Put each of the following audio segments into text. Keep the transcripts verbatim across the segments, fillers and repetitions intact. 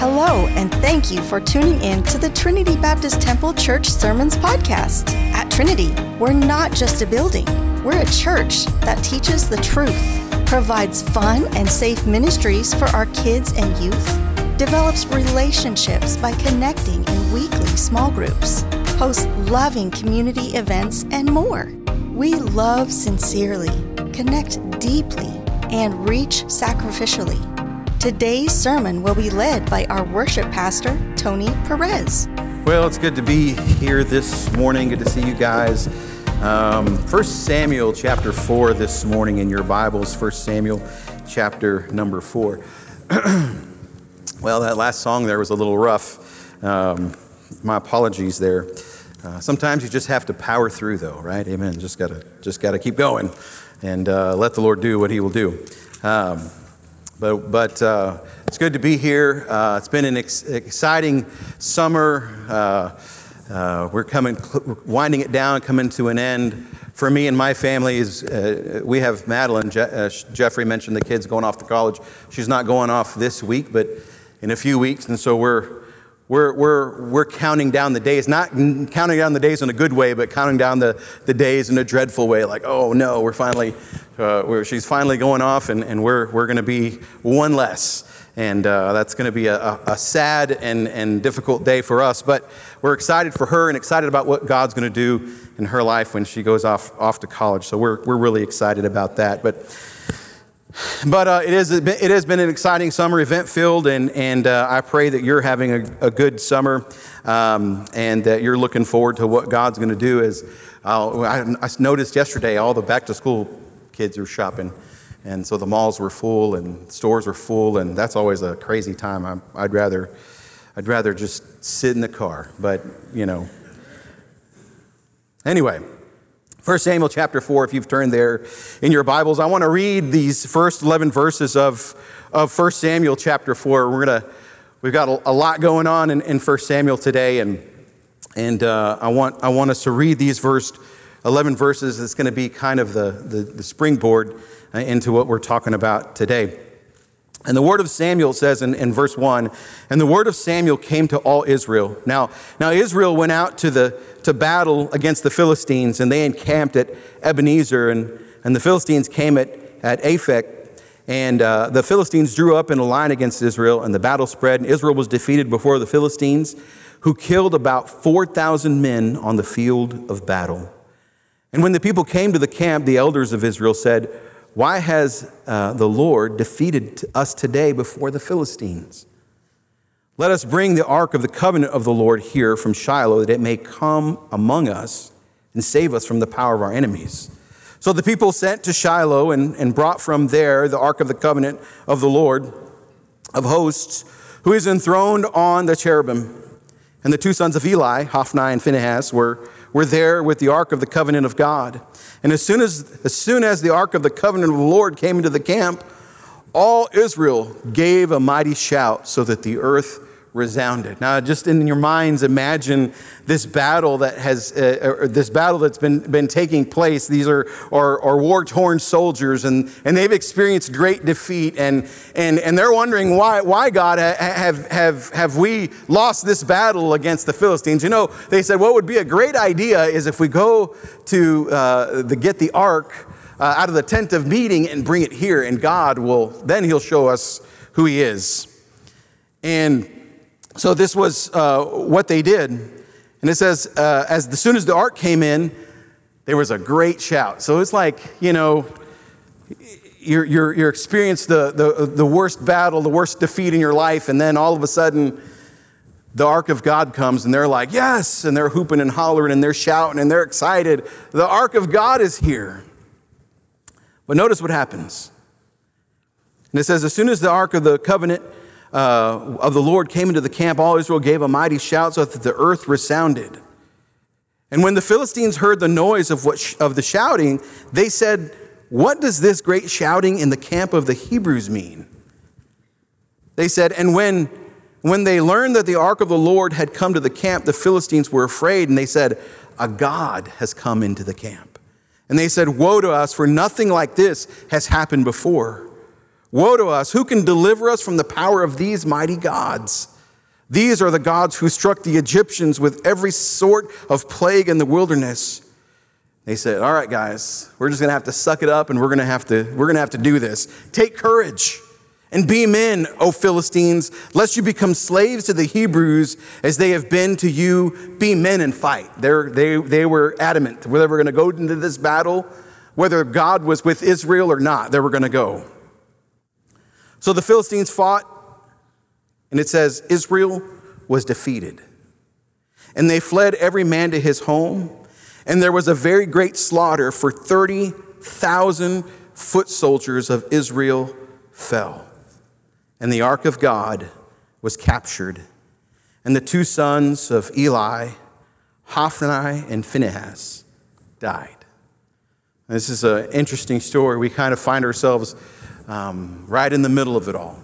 Hello, and thank you for tuning in to the Trinity Baptist Temple Church Sermons podcast. At Trinity, we're not just a building. We're a church that teaches the truth, provides fun and safe ministries for our kids and youth, develops relationships by connecting in weekly small groups, hosts loving community events, and more. We love sincerely, connect deeply, and reach sacrificially. Today's sermon will be led by our worship pastor, Tony Perez. Well, it's good to be here this morning. Good to see you guys. Um, First Samuel chapter four this morning in your Bibles. First Samuel chapter number four. Well, that last song there was a little rough. Um, my apologies there. Uh, sometimes you just have to power through, though, right? Amen. Just gotta, just gotta keep going, and uh, let the Lord do what He will do. Um, But but uh, it's good to be here. Uh, it's been an ex- exciting summer. Uh, uh, we're coming, winding it down, coming to an end. For me and my family, is uh, we have Madeline. Je- uh, Jeffrey mentioned the kids going off to college. She's not going off this week, but in a few weeks, and so we're we're we're we're counting down the days. Not counting down the days in a good way, but counting down the, the days in a dreadful way. Like, oh no, we're finally. Uh, where she's finally going off, and, and we're we're going to be one less, and uh, that's going to be a, a, a sad and, and difficult day for us. But we're excited for her and excited about what God's going to do in her life when she goes off off to college. So we're we're really excited about that. But but uh, it is it has been an exciting summer, event filled, and and uh, I pray that you're having a, a good summer, um, and that you're looking forward to what God's going to do. As uh, I, I noticed yesterday, all the back to school kids are shopping, and so the malls were full and stores were full, and that's always a crazy time. I'm, I'd rather, I'd rather just sit in the car, but you know. Anyway, First Samuel chapter four. If you've turned there in your Bibles, I want to read these first eleven verses of of First Samuel chapter four. We're gonna, we've got a, a lot going on in, in First Samuel today, and and uh, I want I want us to read these first eleven verses. It's going to be kind of the, the, the springboard into what we're talking about today. And the word of Samuel says in, in verse one, and the word of Samuel came to all Israel. Now, now Israel went out to the to battle against the Philistines, and they encamped at Ebenezer, and, and the Philistines came at, at Aphek, and uh, the Philistines drew up in a line against Israel, and the battle spread, and Israel was defeated before the Philistines, who killed about four thousand men on the field of battle. And when the people came to the camp, the elders of Israel said, "Why has uh, the Lord defeated us today before the Philistines? Let us bring the ark of the covenant of the Lord here from Shiloh, that it may come among us and save us from the power of our enemies." So the people sent to Shiloh and, and brought from there the ark of the covenant of the Lord of hosts, who is enthroned on the cherubim. And the two sons of Eli, Hophni and Phinehas, were were there with the ark of the covenant of God. And as soon as, as soon as the ark of the covenant of the Lord came into the camp, all Israel gave a mighty shout so that the earth resounded. Now, just in your minds, imagine this battle that has uh, this battle that's been been taking place. These are are, are war-torn soldiers, and, and they've experienced great defeat, and and and they're wondering why why God have have have we lost this battle against the Philistines? You know, they said what would be a great idea is if we go to uh, the get the ark uh, out of the tent of meeting and bring it here, and God will then He'll show us who He is. And so this was uh, what they did. And it says, uh, as, as soon as the ark came in, there was a great shout. So it's like, you know, you're, you're, you're experienced the, the, the worst battle, the worst defeat in your life. And then all of a sudden, the ark of God comes and they're like, yes. And they're hooping and hollering and they're shouting and they're excited. The ark of God is here. But notice what happens. And it says, as soon as the ark of the covenant Uh, of the Lord came into the camp, all Israel gave a mighty shout so that the earth resounded. And when the Philistines heard the noise of what sh- of the shouting, they said, "What does this great shouting in the camp of the Hebrews mean?" They said, and when when they learned that the ark of the Lord had come to the camp, the Philistines were afraid, and they said, "A god has come into the camp." And they said, "Woe to us, for nothing like this has happened before. Woe to us! Who can deliver us from the power of these mighty gods? These are the gods who struck the Egyptians with every sort of plague in the wilderness. They said, all right, guys, we're just going to have to suck it up and we're going to have to, we're going to have to do this. Take courage and be men, O Philistines, lest you become slaves to the Hebrews as they have been to you. Be men and fight. They're, they, they were adamant. Whether we're going to go into this battle, whether God was with Israel or not, they were going to go. So the Philistines fought, and it says Israel was defeated. And they fled every man to his home. And there was a very great slaughter, for thirty thousand foot soldiers of Israel fell. And the ark of God was captured. And the two sons of Eli, Hophni and Phinehas, died. This is an interesting story. We kind of find ourselves um, right in the middle of it all.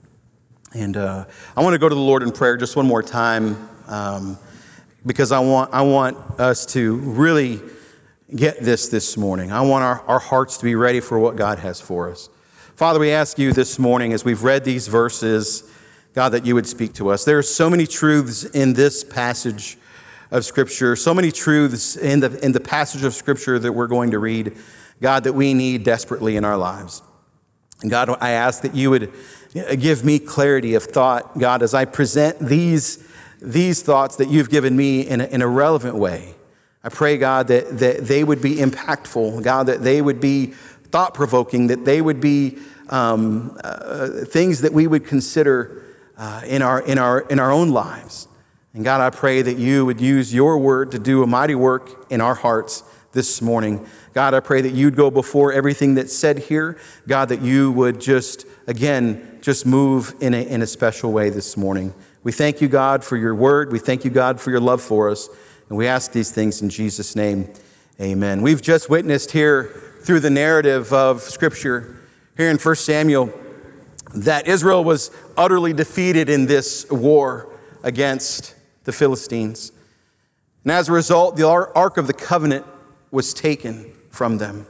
And uh, I want to go to the Lord in prayer just one more time. Um, Because I want I want us to really get this this morning. I want our, our hearts to be ready for what God has for us. Father, we ask you this morning as we've read these verses, God, that you would speak to us. There are so many truths in this passage of Scripture, so many truths in the, in the passage of Scripture that we're going to read, God, that we need desperately in our lives. And God, I ask that you would give me clarity of thought, God, as I present these These thoughts that you've given me in a, in a relevant way. I pray, God, that, that they would be impactful, God, that they would be thought-provoking, that they would be um, uh, things that we would consider uh, in our in our in our own lives. And God, I pray that you would use your word to do a mighty work in our hearts this morning. God, I pray that you'd go before everything that's said here. God, that you would just, again, just move in a, in a special way this morning. We thank you, God, for your word. We thank you, God, for your love for us. And we ask these things in Jesus' name. Amen. We've just witnessed here through the narrative of Scripture here in First Samuel that Israel was utterly defeated in this war against the Philistines. And as a result, the Ark of the Covenant was taken from them.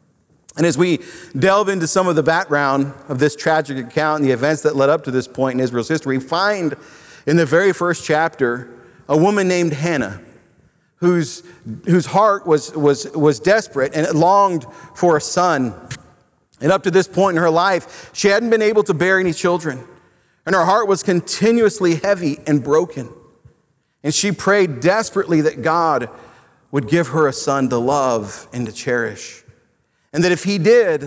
And as we delve into some of the background of this tragic account and the events that led up to this point in Israel's history, we find in the very first chapter a woman named Hannah, whose, whose heart was, was, was desperate and longed for a son. And up to this point in her life, she hadn't been able to bear any children. And her heart was continuously heavy and broken. And she prayed desperately that God would give her a son to love and to cherish. And that if he did,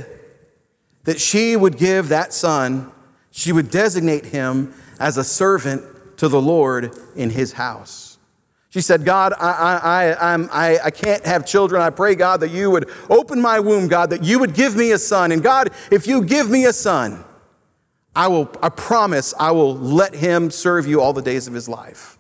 that she would give that son, she would designate him as a servant to the Lord in his house. She said, God, I, I, I'm, I, I can't have children. I pray, God, that you would open my womb, God, that you would give me a son. And God, if you give me a son, I will, I promise I will let him serve you all the days of his life.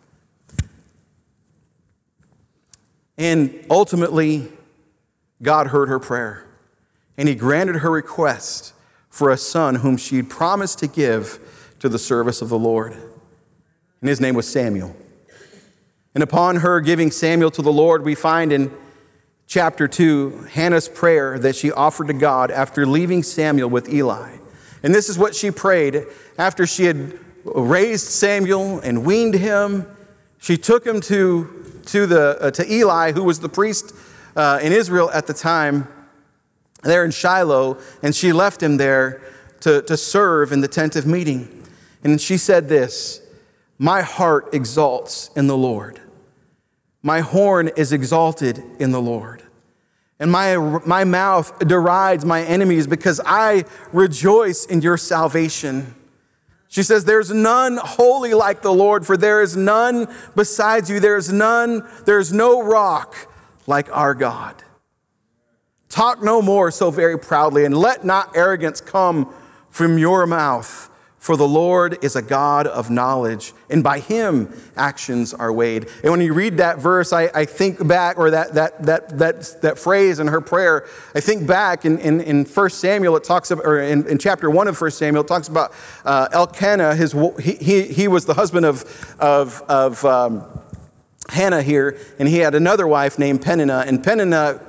And ultimately, God heard her prayer. And he granted her request for a son whom she had promised to give to the service of the Lord. And his name was Samuel. And upon her giving Samuel to the Lord, we find in chapter two, Hannah's prayer that she offered to God after leaving Samuel with Eli. And this is what she prayed after she had raised Samuel and weaned him. She took him to, to, the, uh, to Eli, who was the priest uh, in Israel at the time, there in Shiloh, and she left him there to, to serve in the tent of meeting. And she said this, my heart exalts in the Lord. My horn is exalted in the Lord. And my, my mouth derides my enemies because I rejoice in your salvation. She says, there's none holy like the Lord, for there is none besides you. There is none, there is no rock like our God. Talk no more so very proudly, and let not arrogance come from your mouth. For the Lord is a God of knowledge, and by him actions are weighed. And when you read that verse, I, I think back, or that that that that that phrase in her prayer, I think back in, in, in First Samuel, it talks about, or in, in chapter one of First Samuel, it talks about uh, Elkanah, his he, he he was the husband of of of um, Hannah here, and he had another wife named Peninnah, and Peninnah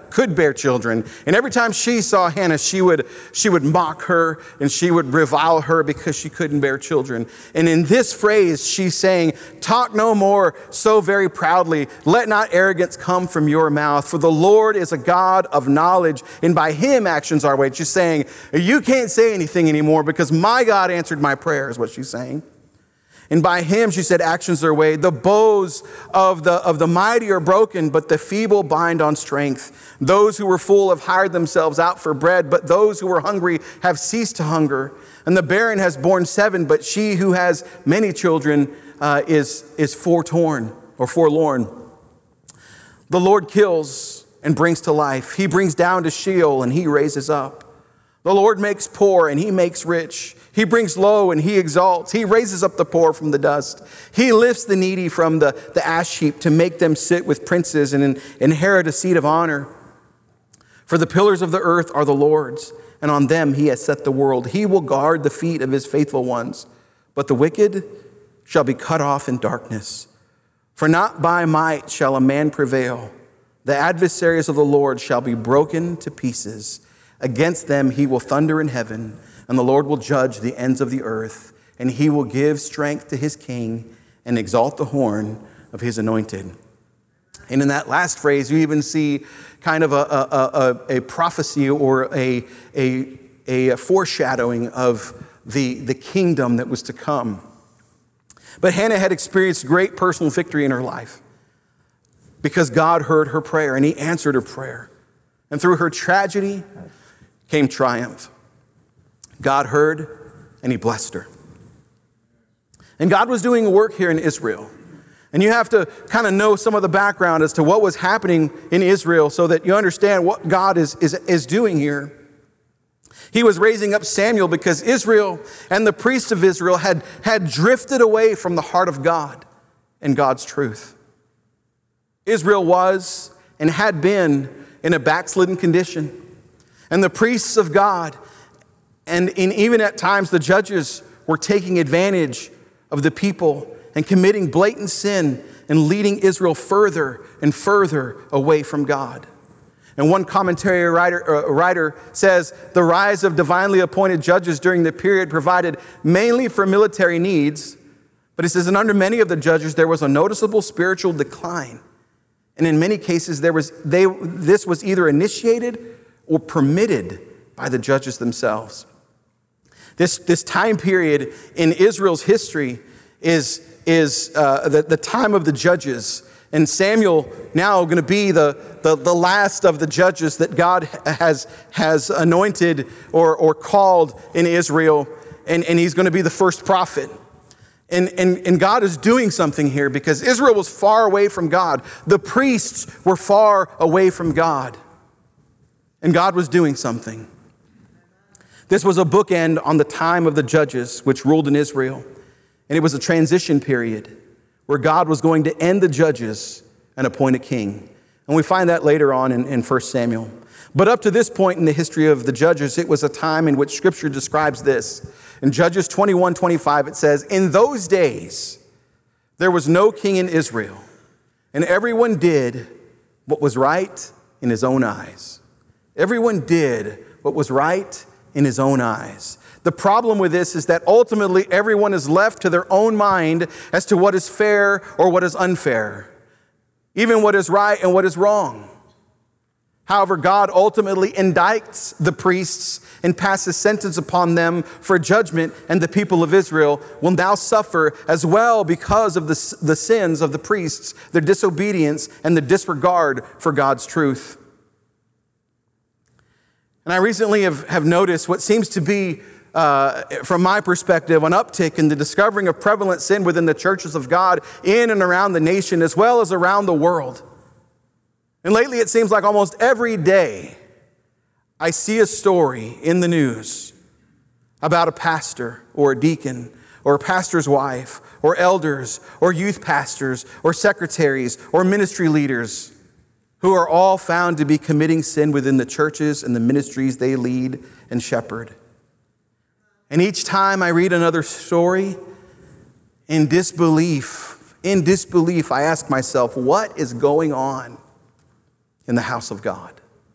could bear children. And every time she saw Hannah, she would, she would mock her and she would revile her because she couldn't bear children. And in this phrase, she's saying, talk no more so very proudly. Let not arrogance come from your mouth. For the Lord is a God of knowledge, and by him actions are weighed. She's saying, you can't say anything anymore because my God answered my prayer, is what she's saying. And by him, she said, actions are weighed. The bows of the, of the mighty are broken, but the feeble bind on strength. Those who were full have hired themselves out for bread, but those who were hungry have ceased to hunger. And the barren has borne seven, but she who has many children uh, is, is fortorn or forlorn. The Lord kills and brings to life. He brings down to Sheol and he raises up. The Lord makes poor and he makes rich. He brings low and he exalts. He raises up the poor from the dust. He lifts the needy from the, the ash heap to make them sit with princes and in, inherit a seat of honor. For the pillars of the earth are the Lord's, and on them he has set the world. He will guard the feet of his faithful ones, but the wicked shall be cut off in darkness. For not by might shall a man prevail. The adversaries of the Lord shall be broken to pieces. Against them he will thunder in heaven, and the Lord will judge the ends of the earth, and he will give strength to his king and exalt the horn of his anointed. And in that last phrase, you even see kind of a, a, a, a prophecy or a, a, a foreshadowing of the, the kingdom that was to come. But Hannah had experienced great personal victory in her life because God heard her prayer and he answered her prayer. And through her tragedy came triumph. God heard and he blessed her. And God was doing a work here in Israel. And you have to kind of know some of the background as to what was happening in Israel so that you understand what God is, is, is doing here. He was raising up Samuel because Israel and the priests of Israel had, had drifted away from the heart of God and God's truth. Israel was and had been in a backslidden condition. And the priests of God and in, even at times the judges were taking advantage of the people and committing blatant sin and leading Israel further and further away from God. And one commentary writer, uh, writer says, the rise of divinely appointed judges during the period provided mainly for military needs. But he says, and under many of the judges, there was a noticeable spiritual decline. And in many cases, there was they this was either initiated or permitted by the judges themselves. This, this time period in Israel's history is, is uh, the, the time of the judges. And Samuel now going to be the, the, the last of the judges that God has, has anointed or, or called in Israel. And, and he's going to be the first prophet. And, and, and God is doing something here because Israel was far away from God. The priests were far away from God. And God was doing something. This was a bookend on the time of the judges which ruled in Israel. And it was a transition period where God was going to end the judges and appoint a king. And we find that later on in, in First Samuel. But up to this point in the history of the judges, it was a time in which Scripture describes this. In Judges twenty-one twenty-five, it says, in those days, there was no king in Israel, and everyone did what was right in his own eyes. Everyone did what was right in his own eyes. The problem with this is that ultimately everyone is left to their own mind as to what is fair or what is unfair, even what is right and what is wrong. However, God ultimately indicts the priests and passes sentence upon them for judgment, and the people of Israel will now suffer as well because of the, the sins of the priests, their disobedience, and the disregard for God's truth. And I recently have, have noticed what seems to be, uh, from my perspective, an uptick in the discovering of prevalent sin within the churches of God in and around the nation as well as around the world. And lately it seems like almost every day I see a story in the news about a pastor or a deacon or a pastor's wife or elders or youth pastors or secretaries or ministry leaders who are all found to be committing sin within the churches and the ministries they lead and shepherd. And each time I read another story, in disbelief, in disbelief, I ask myself, what is going on in the house of God?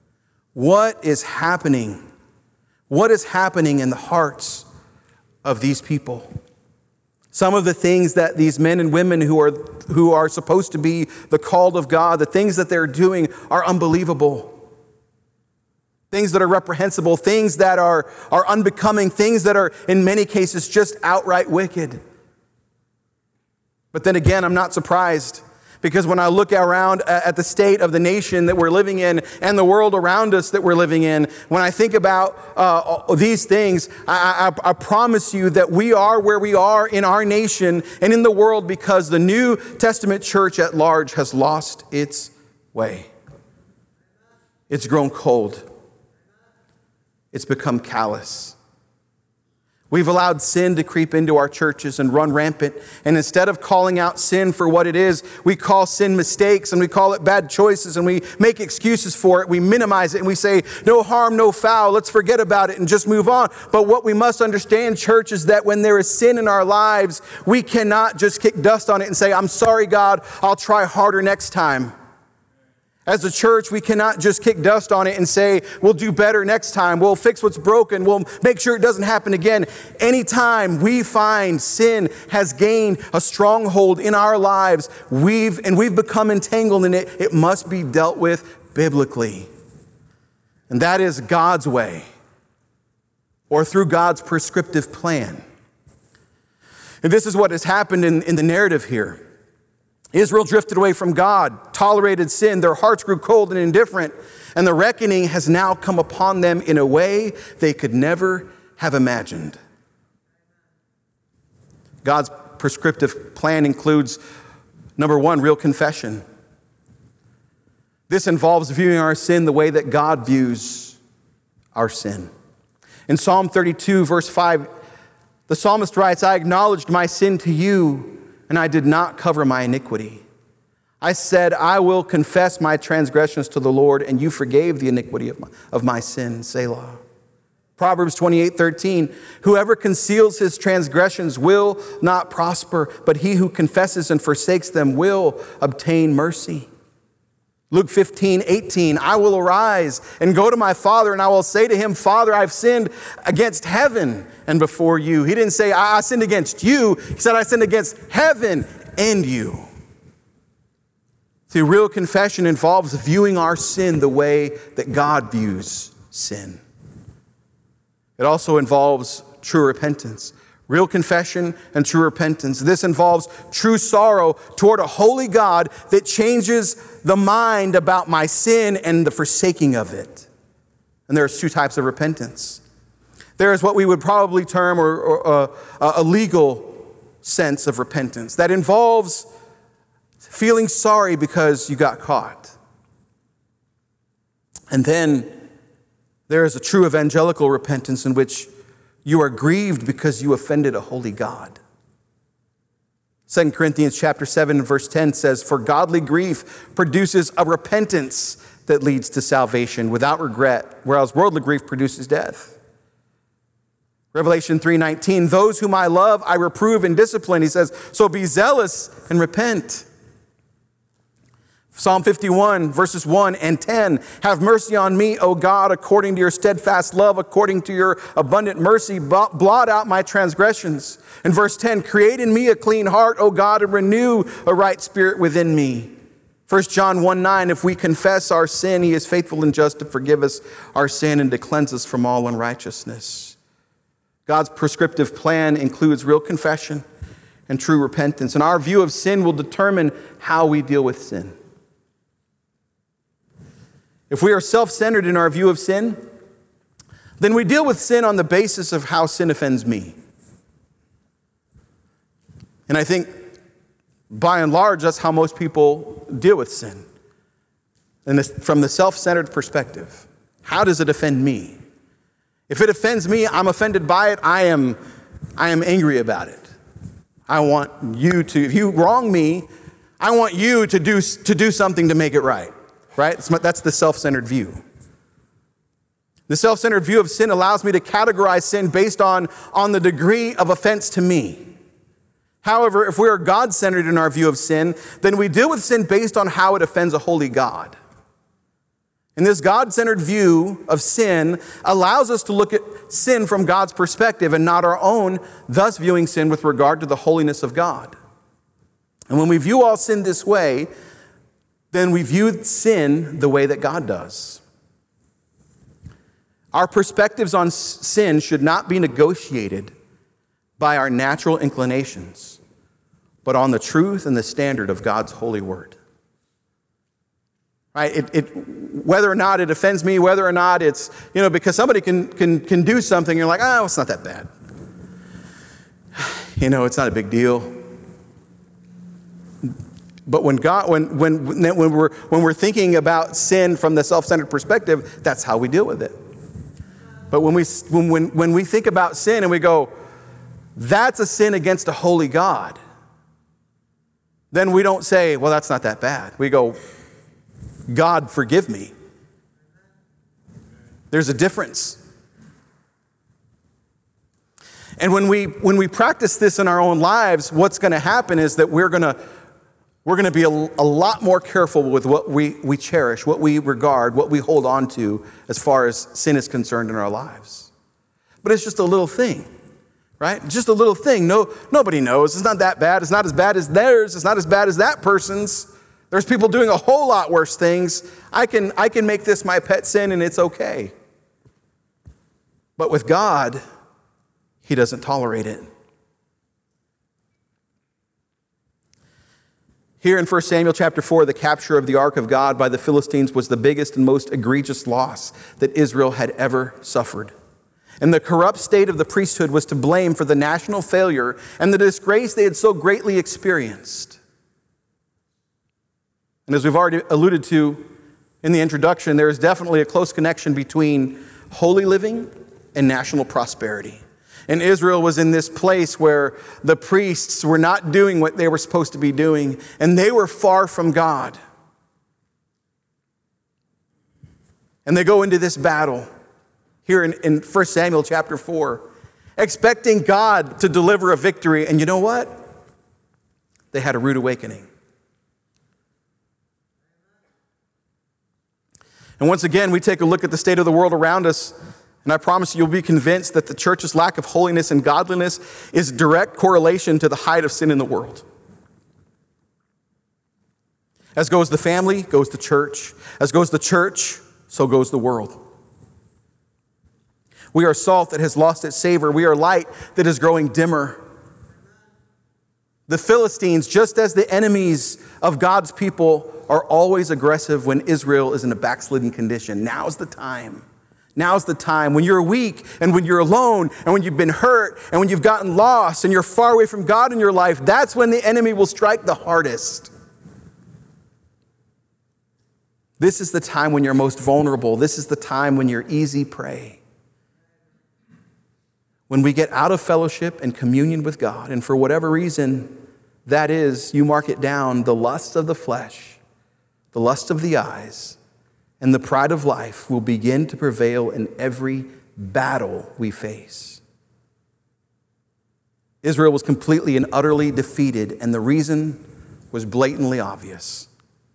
What is happening? What is happening in the hearts of these people? Some of the things that these men and women who are, who are supposed to be the called of God, the things that they're doing are unbelievable. Things that are reprehensible, things that are, are unbecoming, things that are in many cases just outright wicked. But then again, I'm not surprised, because when I look around at the state of the nation that we're living in and the world around us that we're living in, when I think about uh, these things, I, I, I promise you that we are where we are in our nation and in the world because the New Testament church at large has lost its way. It's grown cold. It's become callous. We've allowed sin to creep into our churches and run rampant. And instead of calling out sin for what it is, we call sin mistakes and we call it bad choices and we make excuses for it. We minimize it and we say, no harm, no foul. Let's forget about it and just move on. But what we must understand, church, is that when there is sin in our lives, we cannot just kick dust on it and say, I'm sorry, God, I'll try harder next time. As a church, we cannot just kick dust on it and say, we'll do better next time. We'll fix what's broken. We'll make sure it doesn't happen again. Anytime we find sin has gained a stronghold in our lives, we've and we've become entangled in it, it must be dealt with biblically. And that is God's way, or through God's prescriptive plan. And this is what has happened in, in the narrative here. Israel drifted away from God, tolerated sin, their hearts grew cold and indifferent, and the reckoning has now come upon them in a way they could never have imagined. God's prescriptive plan includes, number one, real confession. This involves viewing our sin the way that God views our sin. In Psalm thirty-two, verse five, the psalmist writes, I acknowledged my sin to you, and I did not cover my iniquity. I said, I will confess my transgressions to the Lord, and you forgave the iniquity of my, of my sin, Selah. Proverbs twenty-eight thirteen, whoever conceals his transgressions will not prosper, but he who confesses and forsakes them will obtain mercy. Luke fifteen eighteen, I will arise and go to my father, and I will say to him, Father, I've sinned against heaven and before you. He didn't say, I sinned against you. He said, I sinned against heaven and you. See, real confession involves viewing our sin the way that God views sin. It also involves true repentance. Real confession and true repentance. This involves true sorrow toward a holy God that changes the mind about my sin and the forsaking of it. And there's two types of repentance. There is what we would probably term or, or, uh, a legal sense of repentance that involves feeling sorry because you got caught. And then there is a true evangelical repentance in which you are grieved because you offended a holy God. Second Corinthians chapter seven and verse ten says, for godly grief produces a repentance that leads to salvation without regret, whereas worldly grief produces death. Revelation three nineteen, those whom I love, I reprove and discipline. He says, so be zealous and repent. Psalm fifty-one, verses one and ten. Have mercy on me, O God, according to your steadfast love, according to your abundant mercy, blot out my transgressions. And verse ten, create in me a clean heart, O God, and renew a right spirit within me. First John one nine, if we confess our sin, he is faithful and just to forgive us our sin and to cleanse us from all unrighteousness. God's prescriptive plan includes real confession and true repentance. And our view of sin will determine how we deal with sin. If we are self-centered in our view of sin, then we deal with sin on the basis of how sin offends me. And I think, by and large, that's how most people deal with sin. And this, from the self-centered perspective, how does it offend me? If it offends me, I'm offended by it. I am, I am angry about it. I want you to, if you wrong me, I want you to do, to do something to make it right. Right? That's the self-centered view. The self-centered view of sin allows me to categorize sin based on, on the degree of offense to me. However, if we are God-centered in our view of sin, then we deal with sin based on how it offends a holy God. And this God-centered view of sin allows us to look at sin from God's perspective and not our own, thus viewing sin with regard to the holiness of God. And when we view all sin this way, then we view sin the way that God does. Our perspectives on sin should not be negotiated by our natural inclinations, but on the truth and the standard of God's holy word. Right? It, it, whether or not it offends me, whether or not it's, you know, because somebody can, can, can do something, you're like, oh, it's not that bad. You know, it's not a big deal. But when God, when, when, when, we're, when we're thinking about sin from the self-centered perspective, that's how we deal with it. But when we, when, when, when we think about sin and we go, that's a sin against a holy God, then we don't say, well, that's not that bad. We go, God, forgive me. There's a difference. And when we when we practice this in our own lives, what's going to happen is that we're going to we're going to be a, a lot more careful with what we, we cherish, what we regard, what we hold on to as far as sin is concerned in our lives. But it's just a little thing, right? Just a little thing. No, nobody knows. It's not that bad. It's not as bad as theirs. It's not as bad as that person's. There's people doing a whole lot worse things. I can, I can make this my pet sin and it's okay. But with God, he doesn't tolerate it. Here in First Samuel chapter four, the capture of the ark of God by the Philistines was the biggest and most egregious loss that Israel had ever suffered. And the corrupt state of the priesthood was to blame for the national failure and the disgrace they had so greatly experienced. And as we've already alluded to in the introduction, there is definitely a close connection between holy living and national prosperity. And Israel was in this place where the priests were not doing what they were supposed to be doing, and they were far from God. And they go into this battle here in, in First Samuel chapter four, expecting God to deliver a victory. And you know what? They had a rude awakening. And once again, we take a look at the state of the world around us, and I promise you, you'll be convinced that the church's lack of holiness and godliness is direct correlation to the height of sin in the world. As goes the family, goes the church. As goes the church, so goes the world. We are salt that has lost its savor. We are light that is growing dimmer. The Philistines, just as the enemies of God's people, are always aggressive when Israel is in a backslidden condition. Now's the time. Now's the time when you're weak and when you're alone and when you've been hurt and when you've gotten lost and you're far away from God in your life. That's when the enemy will strike the hardest. This is the time when you're most vulnerable. This is the time when you're easy prey. When we get out of fellowship and communion with God, and for whatever reason that is, you mark it down, the lust of the flesh, the lust of the eyes, and the pride of life will begin to prevail in every battle we face. Israel was completely and utterly defeated, and the reason was blatantly obvious.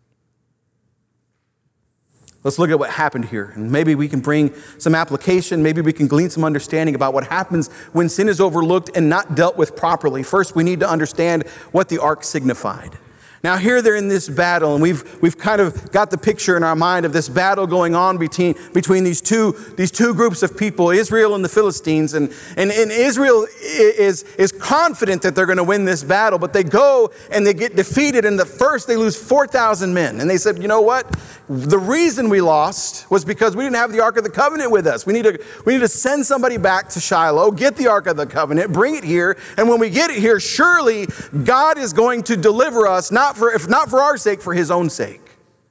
Let's look at what happened here, and maybe we can bring some application. Maybe we can glean some understanding about what happens when sin is overlooked and not dealt with properly. First, we need to understand what the ark signified. Now, here they're in this battle, and we've we've kind of got the picture in our mind of this battle going on between between these two these two groups of people, Israel and the Philistines. And and, and Israel is is confident that they're going to win this battle, but they go and they get defeated. And the first they lose four thousand men, and they said, you know what? The reason we lost was because we didn't have the Ark of the Covenant with us. We need to we need to send somebody back to Shiloh, get the Ark of the Covenant, bring it here, and when we get it here, surely God is going to deliver us, not for if not for our sake, for his own sake.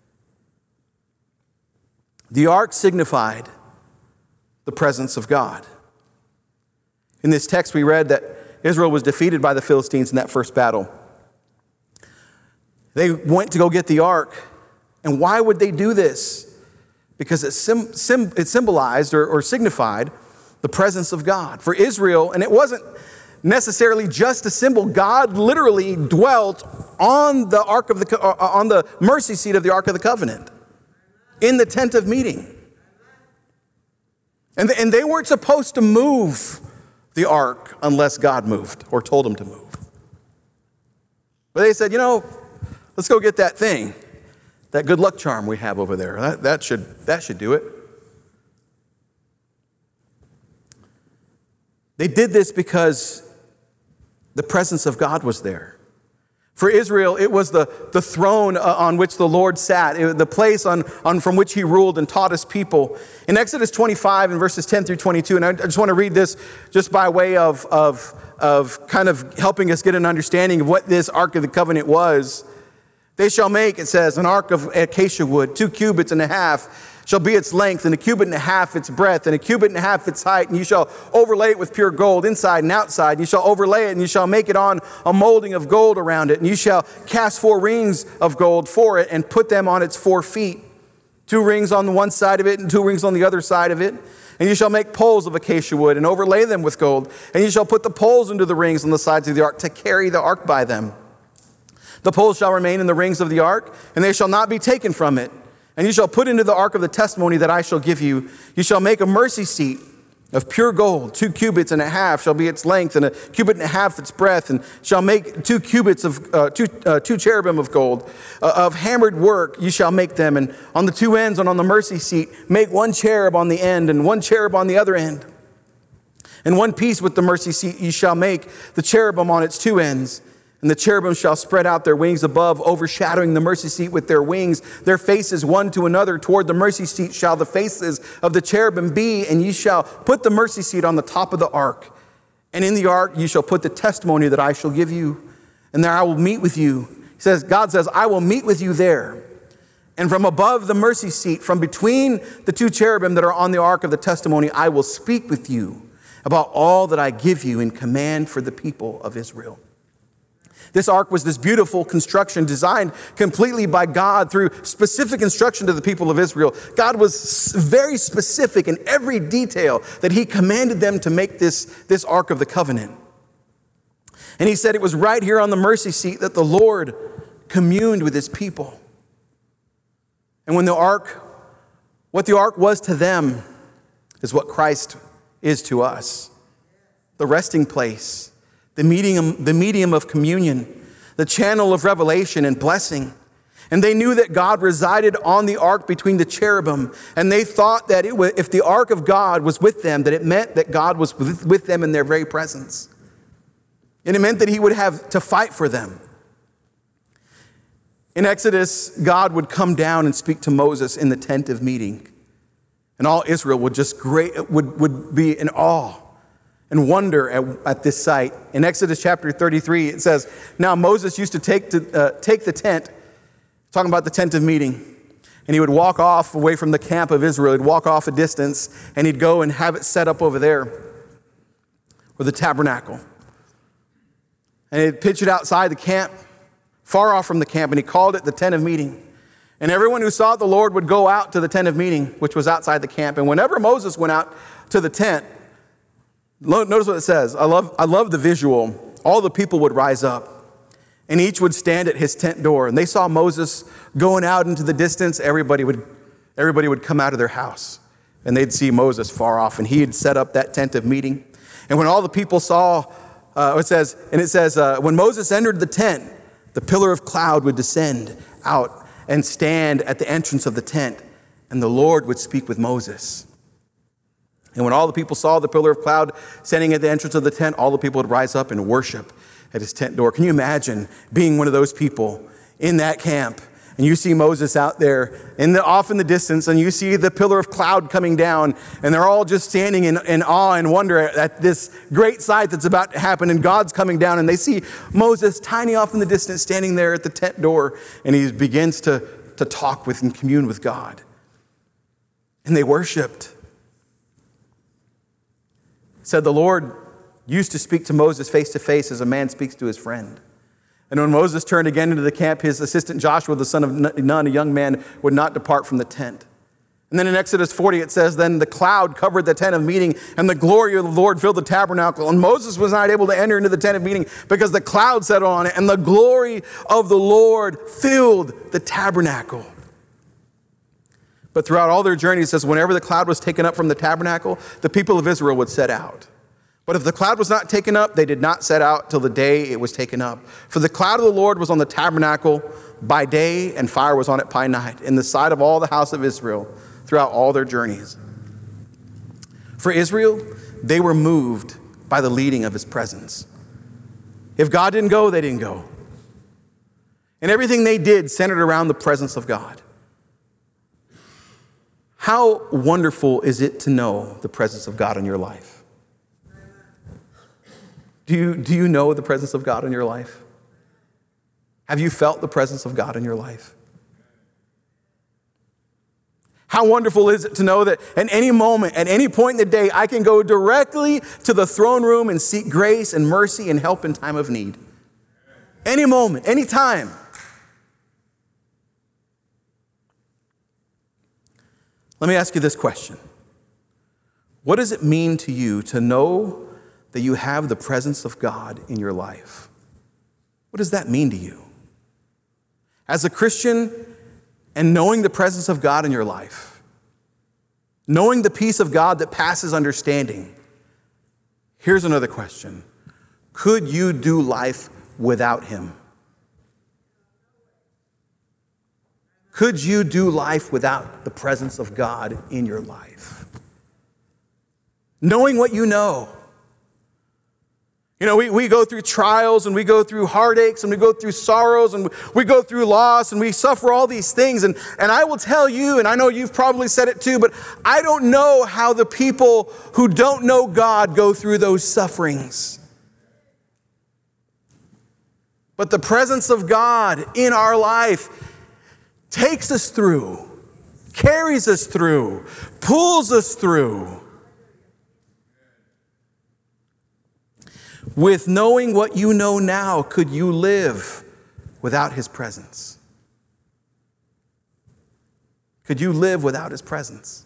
The ark signified the presence of God. In this text, we read that Israel was defeated by the Philistines in that first battle. They went to go get the ark. And why would they do this? Because it, sim, sim, it symbolized or, or signified the presence of God. For Israel, and it wasn't necessarily just a symbol, God literally dwelt on the ark of the on the mercy seat of the Ark of the Covenant. in the tent of meeting. And, and they weren't supposed to move the ark unless God moved or told them to move. But they said, you know, let's go get that thing, that good luck charm we have over there. That, that should, that should do it. They did this because the presence of God was there. For Israel, it was the, the throne on which the Lord sat, it, the place on, on from which he ruled and taught his people. In Exodus twenty-five, in verses ten through twenty-two, and I just want to read this just by way of, of, of kind of helping us get an understanding of what this Ark of the Covenant was. They shall make, it says, an ark of acacia wood, two cubits and a half shall be its length, and a cubit and a half its breadth, and a cubit and a half its height, and you shall overlay it with pure gold inside and outside. And you shall overlay it, and you shall make it on a molding of gold around it, and you shall cast four rings of gold for it, and put them on its four feet, two rings on the one side of it, and two rings on the other side of it. And you shall make poles of acacia wood, and overlay them with gold, and you shall put the poles into the rings on the sides of the ark to carry the ark by them. The poles shall remain in the rings of the ark, and they shall not be taken from it. And you shall put into the ark of the testimony that I shall give you. You shall make a mercy seat of pure gold. Two cubits and a half shall be its length, and a cubit and a half its breadth. And shall make two cubits of uh, two uh, two cherubim of gold uh, of hammered work. You shall make them, and on the two ends and on the mercy seat, make one cherub on the end and one cherub on the other end. And one piece with the mercy seat you shall make the cherubim on its two ends. And the cherubim shall spread out their wings above, overshadowing the mercy seat with their wings. Their faces one to another toward the mercy seat shall the faces of the cherubim be. And ye shall put the mercy seat on the top of the ark. And in the ark you shall put the testimony that I shall give you. And there I will meet with you. He says, God says, I will meet with you there. And from above the mercy seat, from between the two cherubim that are on the ark of the testimony, I will speak with you about all that I give you in command for the people of Israel. This ark was this beautiful construction designed completely by God through specific instruction to the people of Israel. God was very specific in every detail that he commanded them to make this, this Ark of the Covenant. And he said it was right here on the mercy seat that the Lord communed with his people. And when the ark, what the ark was to them is what Christ is to us. The resting place. The medium, the medium of communion, the channel of revelation and blessing. And they knew that God resided on the ark between the cherubim. And they thought that it was, if the ark of God was with them, that it meant that God was with them in their very presence. And it meant that he would have to fight for them. In Exodus, God would come down and speak to Moses in the tent of meeting. And all Israel would just great, would, would be in awe and wonder at, at this sight. In Exodus chapter thirty-three, it says, now Moses used to take, to, uh, take the tent, talking about the tent of meeting, and he would walk off away from the camp of Israel. He'd walk off a distance, and he'd go and have it set up over there with the tabernacle. And he'd pitch it outside the camp, far off from the camp, and he called it the tent of meeting. And everyone who saw the Lord would go out to the tent of meeting, which was outside the camp. And whenever Moses went out to the tent, notice what it says. I love, I love the visual. All the people would rise up, and each would stand at his tent door. And they saw Moses going out into the distance. Everybody would, everybody would come out of their house, and they'd see Moses far off, and he had set up that tent of meeting. And when all the people saw, uh, it says, and it says, uh, when Moses entered the tent, the pillar of cloud would descend out and stand at the entrance of the tent, and the Lord would speak with Moses. And when all the people saw the pillar of cloud standing at the entrance of the tent, all the people would rise up and worship at his tent door. Can you imagine being one of those people in that camp, and you see Moses out there in the, off in the distance, and you see the pillar of cloud coming down, and they're all just standing in, in awe and wonder at, at this great sight that's about to happen, and God's coming down, and they see Moses tiny off in the distance standing there at the tent door, and he begins to, to talk with and commune with God. And they worshiped. Said the Lord used to speak to Moses face to face as a man speaks to his friend. And when Moses turned again into the camp, his assistant Joshua, the son of Nun, a young man, would not depart from the tent. And then in Exodus forty, it says, then the cloud covered the tent of meeting, and the glory of the Lord filled the tabernacle. And Moses was not able to enter into the tent of meeting because the cloud settled on it, and the glory of the Lord filled the tabernacle. But throughout all their journey, it says, whenever the cloud was taken up from the tabernacle, the people of Israel would set out. But if the cloud was not taken up, they did not set out till the day it was taken up. For the cloud of the Lord was on the tabernacle by day, and fire was on it by night, in the sight of all the house of Israel throughout all their journeys. For Israel, they were moved by the leading of his presence. If God didn't go, they didn't go. And everything they did centered around the presence of God. How wonderful is it to know the presence of God in your life? Do you, do you know the presence of God in your life? Have you felt the presence of God in your life? How wonderful is it to know that at any moment, at any point in the day, I can go directly to the throne room and seek grace and mercy and help in time of need. Any moment, any time. Let me ask you this question. What does it mean to you to know that you have the presence of God in your life? What does that mean to you? As a Christian, and knowing the presence of God in your life, knowing the peace of God that passes understanding, here's another question. Could you do life without him? Could you do life without the presence of God in your life? Knowing what you know. You know, we, we go through trials and we go through heartaches and we go through sorrows and we go through loss and we suffer all these things. And, and I will tell you, and I know you've probably said it too, but I don't know how the people who don't know God go through those sufferings. But the presence of God in our life takes us through, carries us through, pulls us through. With knowing what you know now, could you live without his presence? Could you live without his presence?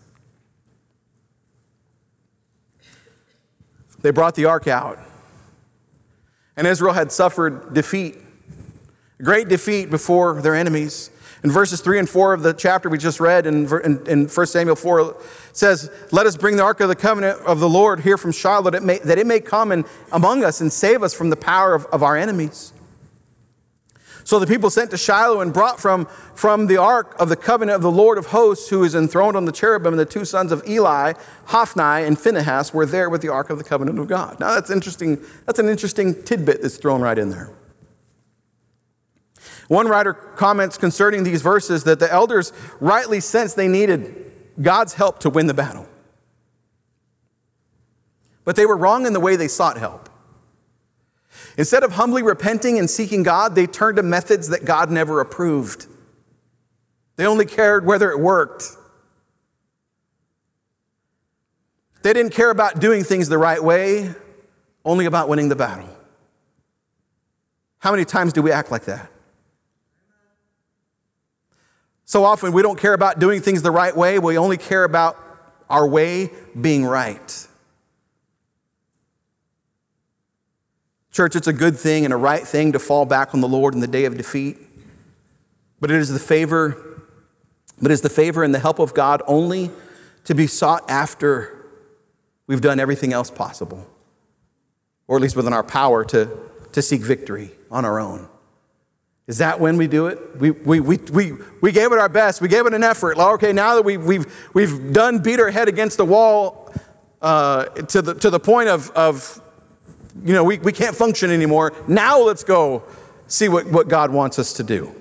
They brought the ark out, and Israel had suffered defeat, great defeat before their enemies. In verses three and four of the chapter we just read in, in, in First Samuel four, it says, let us bring the ark of the covenant of the Lord here from Shiloh, that it may, that it may come and among us and save us from the power of, of our enemies. So the people sent to Shiloh and brought from, from the ark of the covenant of the Lord of hosts, who is enthroned on the cherubim, and the two sons of Eli, Hophni and Phinehas, were there with the ark of the covenant of God. Now that's interesting. That's an interesting tidbit that's thrown right in there. One writer comments concerning these verses that the elders rightly sensed they needed God's help to win the battle. But they were wrong in the way they sought help. Instead of humbly repenting and seeking God, they turned to methods that God never approved. They only cared whether it worked. They didn't care about doing things the right way, only about winning the battle. How many times do we act like that? So often we don't care about doing things the right way. We only care about our way being right. Church, it's a good thing and a right thing to fall back on the Lord in the day of defeat. But it is the favor, but it is the favor and the help of God only to be sought after we've done everything else possible. Or at least within our power to, to seek victory on our own. Is that when we do it? We, we, we, we, we gave it our best. We gave it an effort. Like, okay, now that we've, we've, we've done beat our head against the wall uh, to, the, to the point of, of you know, we, we can't function anymore. Now let's go see what, what God wants us to do.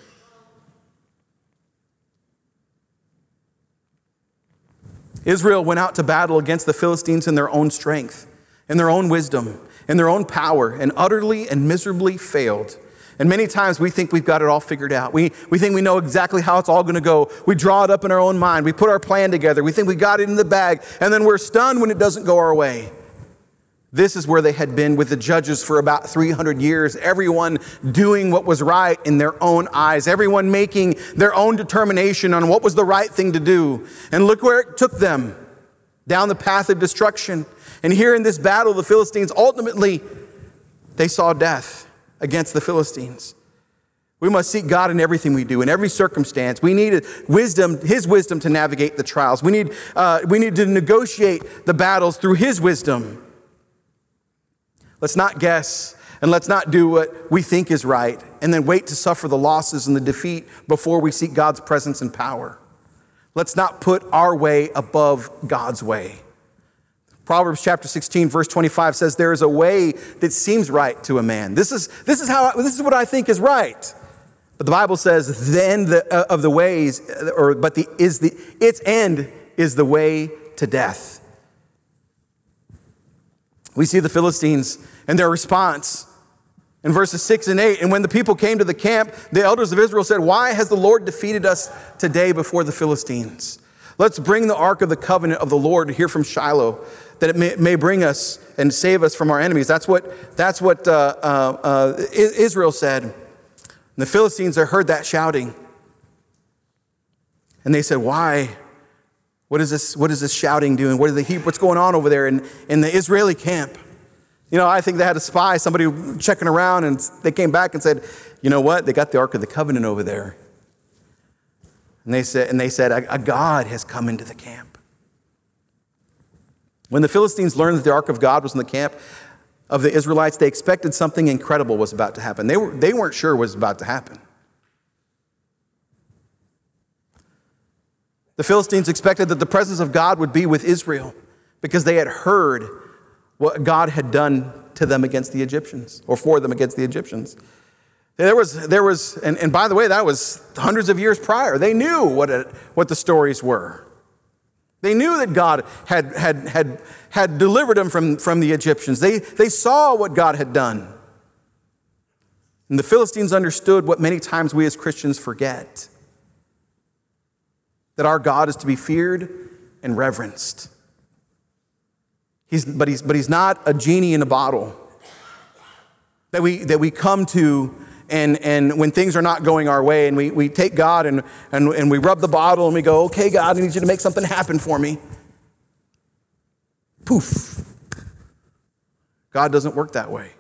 Israel went out to battle against the Philistines in their own strength, in their own wisdom, in their own power, and utterly and miserably failed. And many times we think we've got it all figured out. We, we think we know exactly how it's all going to go. We draw it up in our own mind. We put our plan together. We think we got it in the bag. And then we're stunned when it doesn't go our way. This is where they had been with the judges for about three hundred years. Everyone doing what was right in their own eyes. Everyone making their own determination on what was the right thing to do. And look where it took them. Down the path of destruction. And here in this battle, the Philistines ultimately, they saw death against the Philistines. We must seek God in everything we do, in every circumstance. We need wisdom, his wisdom to navigate the trials. We need, uh, we need to negotiate the battles through his wisdom. Let's not guess, and let's not do what we think is right and then wait to suffer the losses and the defeat before we seek God's presence and power. Let's not put our way above God's way. Proverbs chapter sixteen, verse twenty-five says, there is a way that seems right to a man. This is, this is how, this is what I think is right. But the Bible says, then the, uh, of the ways, or but the is the its end is the way to death. We see the Philistines and their response in verses six and eight. And when the people came to the camp, the elders of Israel said, why has the Lord defeated us today before the Philistines? Let's bring the ark of the covenant of the Lord here from Shiloh, that it may, may bring us and save us from our enemies. That's what, that's what uh, uh, uh, Israel said. And the Philistines heard that shouting. And they said, why? What is this, what is this shouting doing? What are the heap? What's going on over there in, in the Israeli camp? You know, I think they had a spy, somebody checking around, and they came back and said, you know what? They got the Ark of the Covenant over there. And they said, and they said, a, a God has come into the camp. When the Philistines learned that the Ark of God was in the camp of the Israelites, they expected something incredible was about to happen. They, were, they weren't sure what was about to happen. The Philistines expected that the presence of God would be with Israel because they had heard what God had done to them against the Egyptians, or for them against the Egyptians. There was, there was, and, and by the way, that was hundreds of years prior. They knew what it, what the stories were. They knew that God had had had had delivered them from, from the Egyptians. They they saw what God had done. And the Philistines understood what many times we as Christians forget: that our God is to be feared and reverenced. He's, but, he's, but he's not a genie in a bottle that we, that we come to and, and when things are not going our way, and we, we take God and, and, and we rub the bottle and we go, okay, God, I need you to make something happen for me. Poof. God doesn't work that way.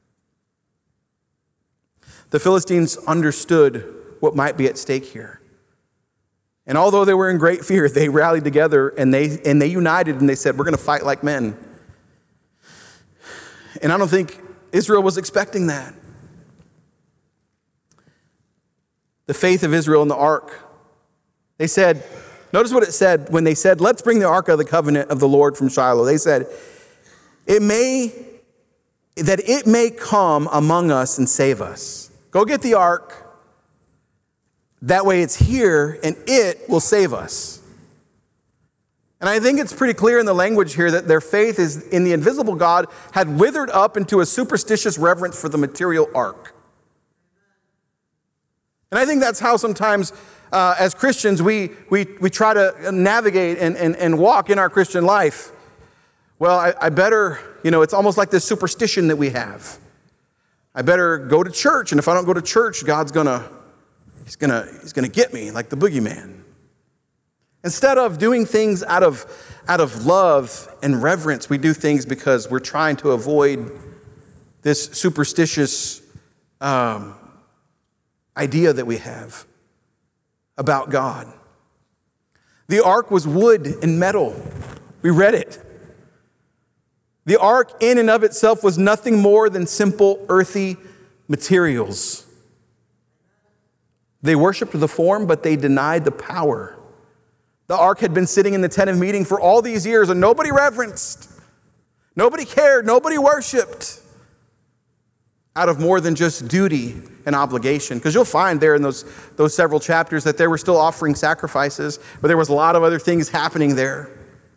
The Philistines understood what might be at stake here. And although they were in great fear, they rallied together and they and they united and they said, we're going to fight like men. And I don't think Israel was expecting that. The faith of Israel in the ark. They said, notice what it said when they said, let's bring the ark of the covenant of the Lord from Shiloh. They said, it may, that it may come among us and save us. Go get the ark. That way it's here and it will save us. And I think it's pretty clear in the language here that their faith is in the invisible God had withered up into a superstitious reverence for the material ark. And I think that's how sometimes uh, as Christians we, we, we try to navigate and, and, and walk in our Christian life. Well, I, I better, you know, it's almost like this superstition that we have. I better go to church, and if I don't go to church, God's gonna He's gonna, he's gonna get me like the boogeyman. Instead of doing things out of, out of love and reverence, we do things because we're trying to avoid this superstitious um, idea that we have about God. The ark was wood and metal. We read it. The ark in and of itself was nothing more than simple earthy materials. They worshiped the form, but they denied the power. The ark had been sitting in the tent of meeting for all these years, and nobody reverenced. Nobody cared. Nobody worshiped. Out of more than just duty and obligation. Because you'll find there in those, those several chapters that they were still offering sacrifices, but there was a lot of other things happening there.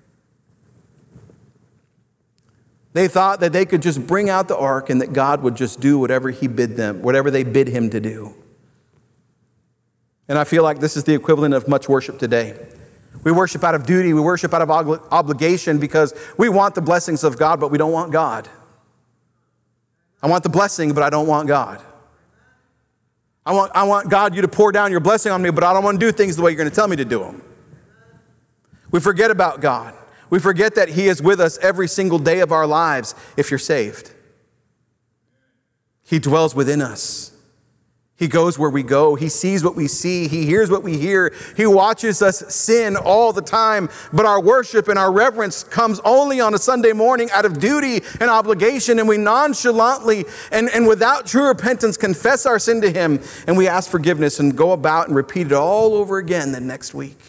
They thought that they could just bring out the ark and that God would just do whatever he bid them, whatever they bid him to do. And I feel like this is the equivalent of much worship today. We worship out of duty. We worship out of ob- obligation because we want the blessings of God, but we don't want God. I want the blessing, but I don't want God. I want, I want God, you to pour down your blessing on me, but I don't want to do things the way you're going to tell me to do them. We forget about God. We forget that he is with us every single day of our lives if you're saved. He dwells within us. He goes where we go. He sees what we see. He hears what we hear. He watches us sin all the time. But our worship and our reverence comes only on a Sunday morning out of duty and obligation. And we nonchalantly and, and without true repentance confess our sin to him. And we ask forgiveness and go about and repeat it all over again the next week.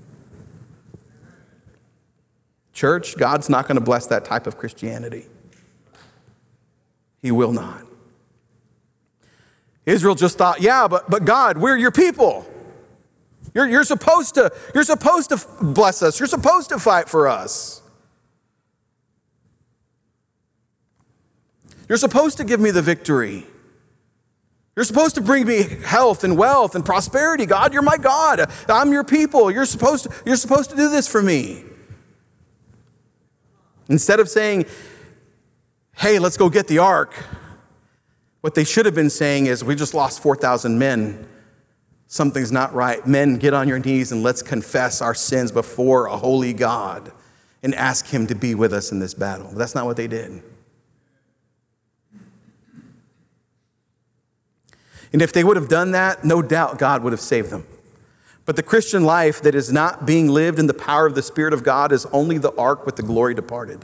Church, God's not going to bless that type of Christianity. He will not. Israel just thought, yeah, but, but God, we're your people. You're, you're supposed to, you're supposed to bless us. You're supposed to fight for us. You're supposed to give me the victory. You're supposed to bring me health and wealth and prosperity. God, you're my God. I'm your people. You're supposed to, you're supposed to do this for me. Instead of saying, hey, let's go get the ark, what they should have been saying is, we just lost four thousand men. Something's not right. Men, get on your knees and let's confess our sins before a holy God and ask him to be with us in this battle. But that's not what they did. And if they would have done that, no doubt God would have saved them. But the Christian life that is not being lived in the power of the Spirit of God is only the ark with the glory departed.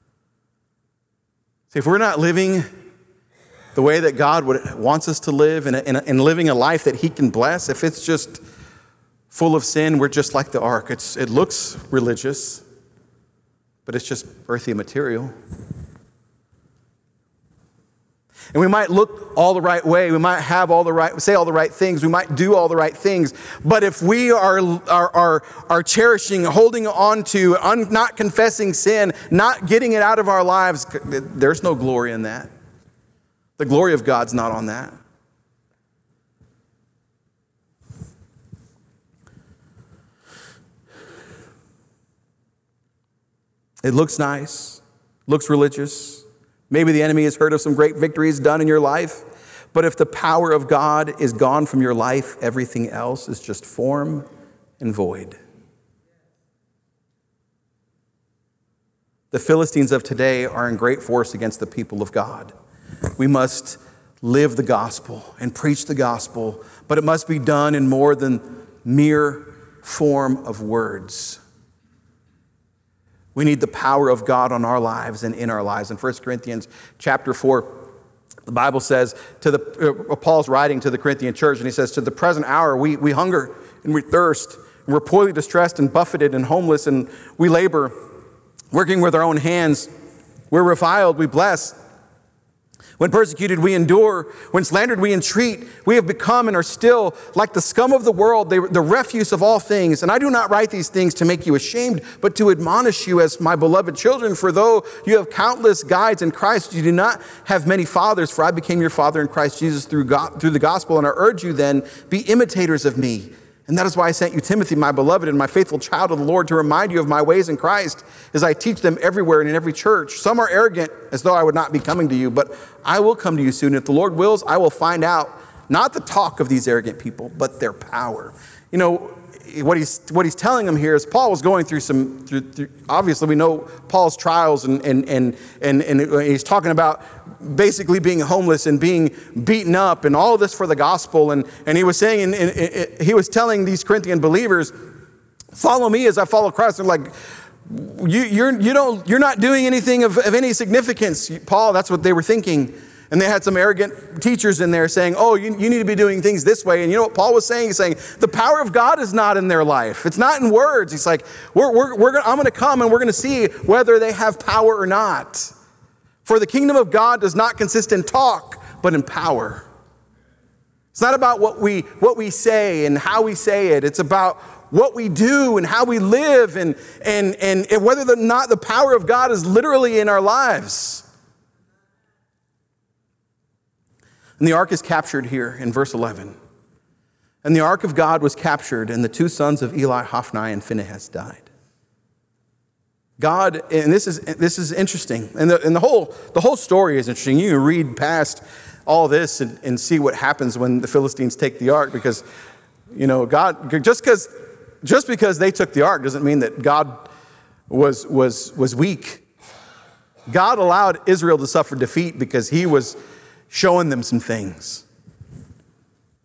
See, if we're not living the way that God would, wants us to live and, and, and living a life that he can bless, if it's just full of sin, we're just like the ark. It's, it looks religious, but it's just earthy material. And we might look all the right way. We might have all the right, say all the right things. We might do all the right things. But if we are are are, are cherishing, holding on to, un, not confessing sin, not getting it out of our lives, there's no glory in that. The glory of God's not on that. It looks nice, looks religious. Maybe the enemy has heard of some great victories done in your life. But if the power of God is gone from your life, everything else is just form and void. The Philistines of today are in great force against the people of God. We must live the gospel and preach the gospel, but it must be done in more than mere form of words. We need the power of God on our lives and in our lives. In First Corinthians chapter four, the Bible says, to the uh, Paul's writing to the Corinthian church, and he says, to the present hour we, we hunger and we thirst, and we're poorly distressed and buffeted and homeless, and we labor, working with our own hands. We're reviled, we bless. When persecuted, we endure. When slandered, we entreat. We have become and are still like the scum of the world, the refuse of all things. And I do not write these things to make you ashamed, but to admonish you as my beloved children. For though you have countless guides in Christ, you do not have many fathers. For I became your father in Christ Jesus through God, through the gospel. And I urge you then, be imitators of me. And that is why I sent you Timothy, my beloved and my faithful child of the Lord, to remind you of my ways in Christ, as I teach them everywhere and in every church. Some are arrogant, as though I would not be coming to you, but I will come to you soon. If the Lord wills, I will find out not the talk of these arrogant people, but their power. You know, what he's what he's telling them here is Paul was going through some, through, through, obviously we know Paul's trials, and, and, and, and, and he's talking about basically being homeless and being beaten up and all this for the gospel. And, and he was saying, and, and, and he was telling these Corinthian believers, follow me as I follow Christ. They're like, you, you're, you don't, you're not doing anything of, of any significance. Paul, that's what they were thinking. And they had some arrogant teachers in there saying, oh, you, you need to be doing things this way. And you know what Paul was saying? He's saying, the power of God is not in their life. It's not in words. He's like, we're, we're, we're gonna, I'm going to come and we're going to see whether they have power or not. For the kingdom of God does not consist in talk, but in power. It's not about what we, what we say and how we say it. It's about what we do and how we live, and, and, and, and whether or not the power of God is literally in our lives. And the ark is captured here in verse eleven. And the ark of God was captured, and the two sons of Eli, Hophni, and Phinehas died. God, and this is this is interesting, and the, and the whole the whole story is interesting. You can read past all this and, and see what happens when the Philistines take the ark, because, you know, God, just because just because they took the ark doesn't mean that God was was was weak. God allowed Israel to suffer defeat because he was showing them some things.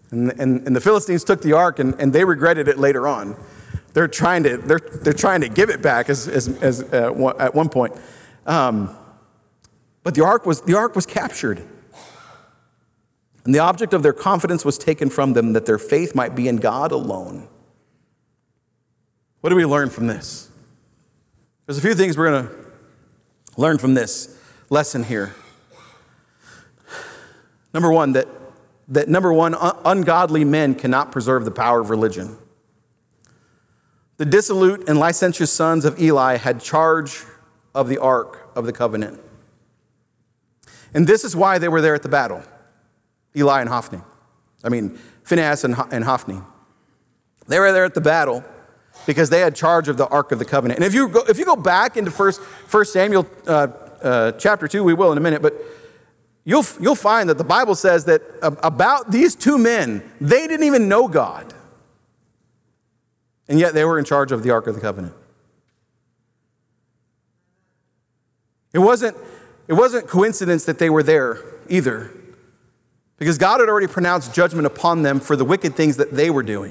And, and, and the Philistines took the ark, and, and they regretted it later on. They're trying to they're they're trying to give it back as as, as uh, one, at one point. Um, but the ark was the ark was captured, and the object of their confidence was taken from them, that their faith might be in God alone. What do we learn from this? There's a few things we're going to learn from this lesson here. Number one, that that number one, un- ungodly men cannot preserve the power of religion. The dissolute and licentious sons of Eli had charge of the ark of the covenant. And this is why they were there at the battle. Eli and Hophni. I mean, Phinehas and, and Hophni. They were there at the battle because they had charge of the ark of the covenant. And if you go, if you go back into First Samuel uh, uh, chapter two, we will in a minute, but you'll, you'll find that the Bible says that about these two men, they didn't even know God. And yet they were in charge of the Ark of the Covenant. It wasn't, it wasn't coincidence that they were there either, because God had already pronounced judgment upon them for the wicked things that they were doing.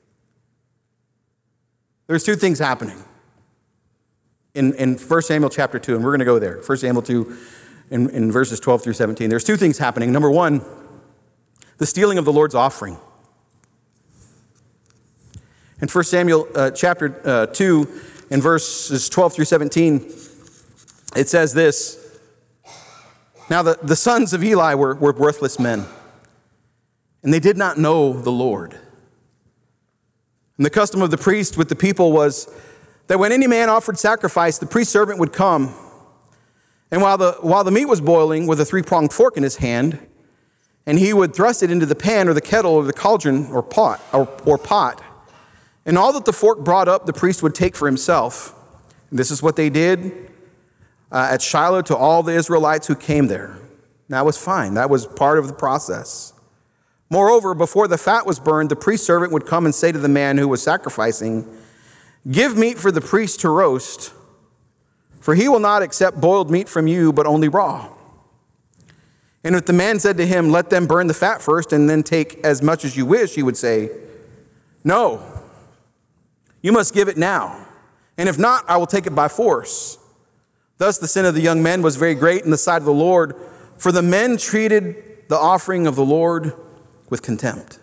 There's two things happening in, in First Samuel chapter two, and we're going to go there. First Samuel two in, in verses twelve through seventeen. There's two things happening. Number one, the stealing of the Lord's offering. In First Samuel uh, chapter uh, two, in verses twelve through seventeen, it says this: Now the, the sons of Eli were, were worthless men, and they did not know the Lord. And the custom of the priest with the people was that when any man offered sacrifice, the priest servant would come, and while the, while the meat was boiling with a three-pronged fork in his hand, and he would thrust it into the pan or the kettle or the cauldron or pot, or, or pot, and all that the fork brought up, the priest would take for himself. And this is what they did uh, at Shiloh to all the Israelites who came there. That was fine. That was part of the process. Moreover, before the fat was burned, the priest servant would come and say to the man who was sacrificing, "Give meat for the priest to roast, for he will not accept boiled meat from you, but only raw." And if the man said to him, "Let them burn the fat first and then take as much as you wish," he would say, "No, you must give it now, and if not, I will take it by force." Thus the sin of the young men was very great in the sight of the Lord, for the men treated the offering of the Lord with contempt.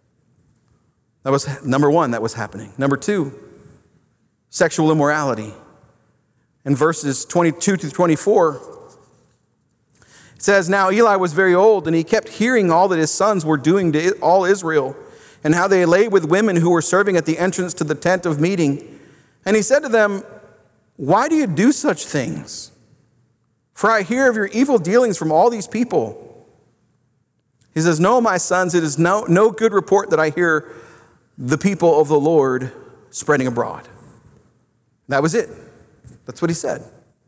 That was number one, that was happening. Number two, sexual immorality. In verses twenty-two to twenty-four, it says, "Now Eli was very old, and he kept hearing all that his sons were doing to all Israel, and how they lay with women who were serving at the entrance to the tent of meeting. And he said to them, 'Why do you do such things? For I hear of your evil dealings from all these people.' He says, 'No, my sons, it is no, no good report that I hear the people of the Lord spreading abroad.'" That was it. That's what he said. He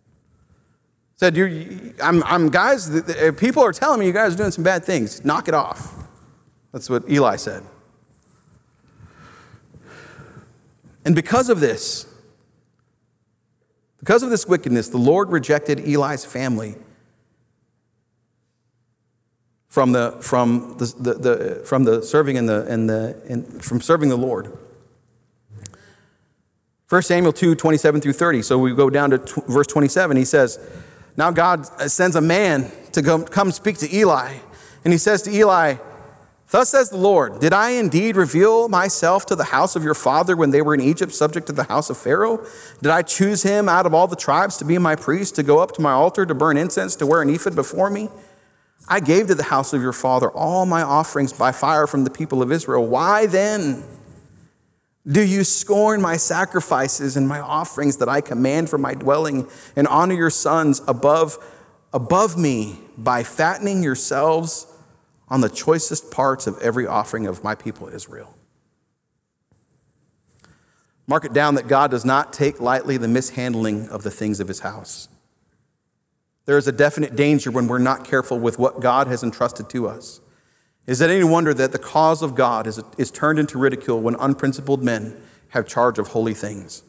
said, You're, I'm, I'm guys, the, the, people are telling me you guys are doing some bad things. Knock it off. That's what Eli said. And because of this, because of this wickedness, the Lord rejected Eli's family from the from the, the, the from the serving in the in the in, from serving the Lord. First Samuel two, twenty-seven through thirty. So we go down to t- verse twenty-seven. He says, "Now God sends a man to go, come speak to Eli, and he says to Eli, 'Thus says the Lord, did I indeed reveal myself to the house of your father when they were in Egypt, subject to the house of Pharaoh? Did I choose him out of all the tribes to be my priest, to go up to my altar, to burn incense, to wear an ephod before me? I gave to the house of your father all my offerings by fire from the people of Israel. Why then do you scorn my sacrifices and my offerings that I command for my dwelling, and honor your sons above, above me by fattening yourselves on the choicest parts of every offering of my people Israel?'" Mark it down that God does not take lightly the mishandling of the things of his house. There is a definite danger when we're not careful with what God has entrusted to us. Is it any wonder that the cause of God is, is turned into ridicule when unprincipled men have charge of holy things?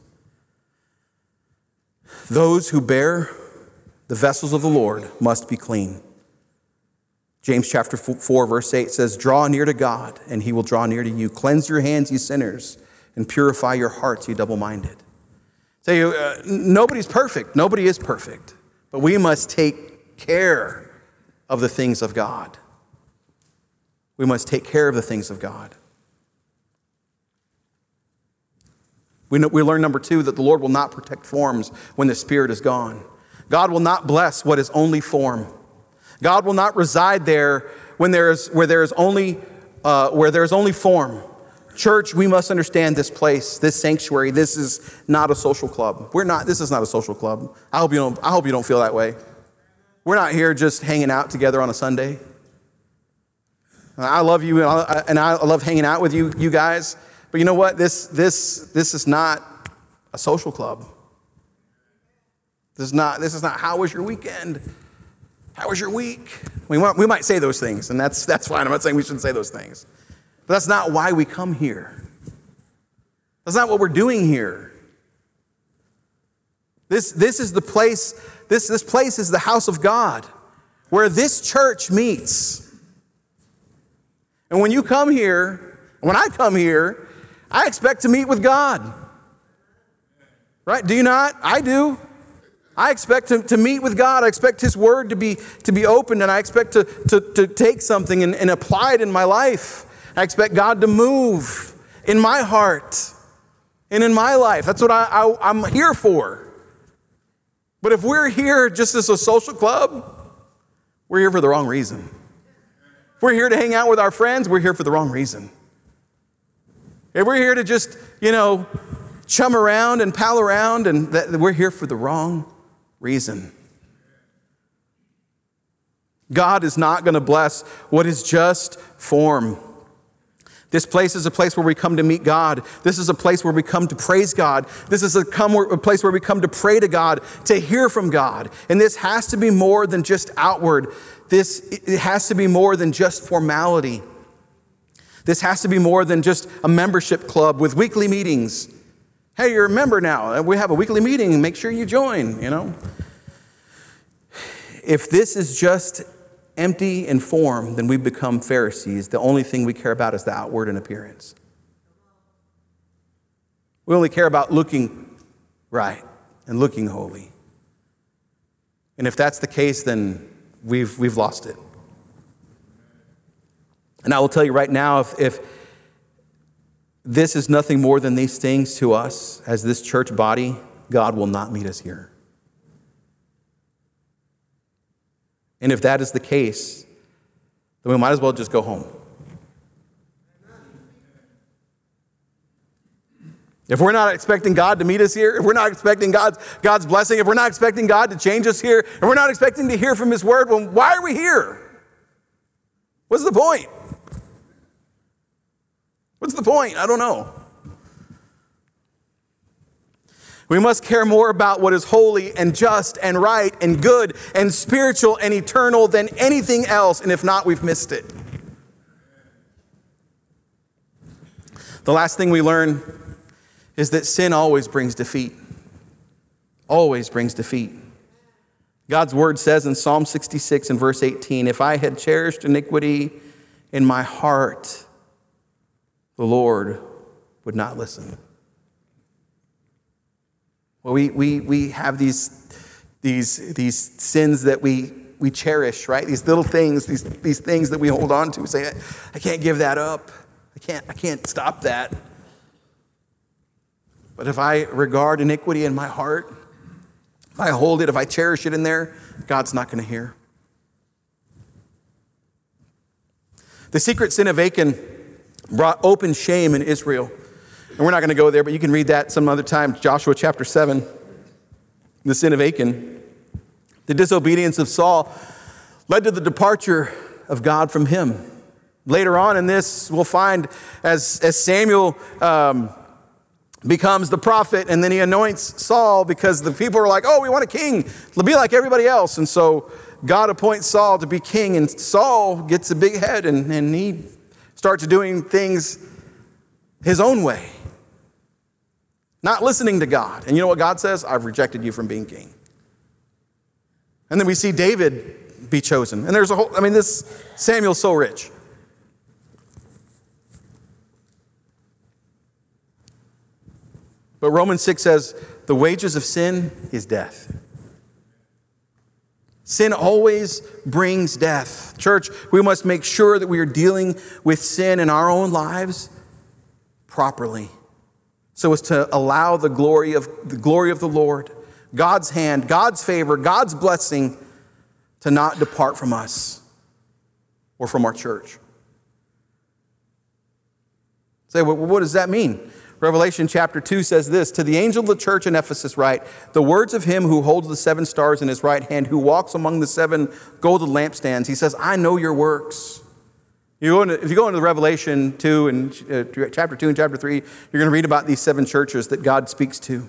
Those who bear the vessels of the Lord must be clean. James chapter four, verse eight says, draw near to God, and he will draw near to you. Cleanse your hands, you sinners, and purify your hearts, you double-minded. So uh, nobody's perfect. Nobody is perfect. But we must take care of the things of God. We must take care of the things of God. We, know, we learn, number two, that the Lord will not protect forms when the Spirit is gone. God will not bless what is only form. God will not reside there when there is where there is only uh, where there is only form. Church, we must understand this place, this sanctuary. This is not a social club. We're not. This is not a social club. I hope you don't. I hope you don't feel that way. We're not here just hanging out together on a Sunday. I love you, and I love hanging out with you, you guys. But you know what? This this this is not a social club. This is not. This is not. How was your weekend? How was your week? We might, we might say those things, and that's that's fine. I'm not saying we shouldn't say those things. But that's not why we come here. That's not what we're doing here. This, this is the place, this, this place is the house of God, where this church meets. And when you come here, when I come here, I expect to meet with God. Right? Do you not? I do. I expect to, to meet with God. I expect his word to be, to be opened, and I expect to, to, to take something and, and apply it in my life. I expect God to move in my heart and in my life. That's what I, I, I'm here for. But if we're here just as a social club, we're here for the wrong reason. If we're here to hang out with our friends, we're here for the wrong reason. If we're here to just, you know, chum around and pal around, and that, we're here for the wrong reason. God is not going to bless what is just form. This place is a place where we come to meet God. This is a place where we come to praise God. This is a, come, a place where we come to pray to God, to hear from God. And this has to be more than just outward. This it has to be more than just formality. This has to be more than just a membership club with weekly meetings. Hey, you're a member now. We have a weekly meeting. Make sure you join, you know. If this is just empty in form, then we become Pharisees. The only thing we care about is the outward and appearance. We only care about looking right and looking holy. And if that's the case, then we've we've lost it. And I will tell you right now, if, if this is nothing more than these things to us as this church body, God will not meet us here. And if that is the case, then we might as well just go home. If we're not expecting God to meet us here, if we're not expecting God's, God's blessing, if we're not expecting God to change us here, if we're not expecting to hear from his word, well, why are we here? What's the point? What's the point? I don't know. We must care more about what is holy and just and right and good and spiritual and eternal than anything else. And if not, we've missed it. The last thing we learn is that sin always brings defeat. Always brings defeat. God's word says in Psalm sixty-six and verse eighteen, if I had cherished iniquity in my heart, the Lord would not listen. Well, we we we have these these these sins that we we cherish, right? These little things, these these things that we hold on to. We say, I can't give that up. I can't I can't stop that. But if I regard iniquity in my heart, if I hold it, if I cherish it in there, God's not going to hear. The secret sin of Achan brought open shame in Israel. And we're not going to go there, but you can read that some other time. Joshua chapter seven, the sin of Achan. The disobedience of Saul led to the departure of God from him. Later on in this, we'll find as, as Samuel um, becomes the prophet, and then he anoints Saul because the people are like, oh, we want a king. He'll be like everybody else. And so God appoints Saul to be king, and Saul gets a big head, and, and he starts doing things his own way. Not listening to God. And you know what God says? I've rejected you from being king. And then we see David be chosen. And there's a whole, I mean, this Samuel's so rich. But Romans six says, the wages of sin is death. Sin always brings death. Church, we must make sure that we are dealing with sin in our own lives properly, so as to allow the glory of the glory of the Lord, God's hand, God's favor, God's blessing to not depart from us or from our church. Say, well, what does that mean? Revelation chapter two says this, to the angel of the church in Ephesus write, the words of him who holds the seven stars in his right hand, who walks among the seven golden lampstands. He says, I know your works. You go into, if you go into Revelation two and uh, chapter two and chapter three, you're going to read about these seven churches that God speaks to.